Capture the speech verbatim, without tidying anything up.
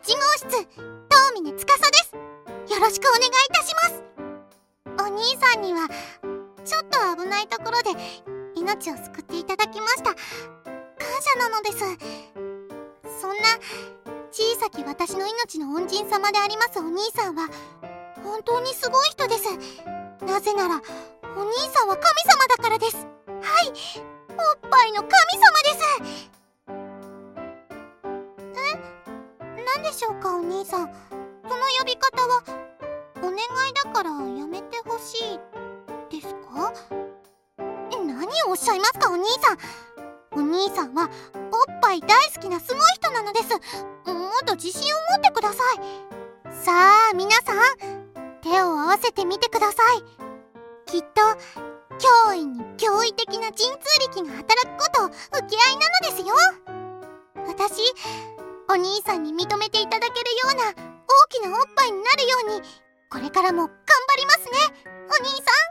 ちごうしつ、東峰司です。よろしくお願いいたします。お兄さんにはちょっと危ないところで命を救っていただきました。感謝なのです。そんな小さき私の命の恩人様でありますお兄さんは本当にすごい人です。なぜならお兄さんは神様だからです。はい、おっぱいの神様です。え、何でしょうかお兄さん。その呼び方はお願いだからやめてほしいですか？何をおっしゃいますかお兄さん。お兄さんはおっぱい大好きなすごい人なのです。もっと自信を持ってください。さあ皆さん、手を合わせてみてください。きっと驚異に驚異的な神通力が働くことを受け合いなのですよ。私、お兄さんに認めていただけるような大きなおっぱいになるようにこれからも頑張りますねお兄さん。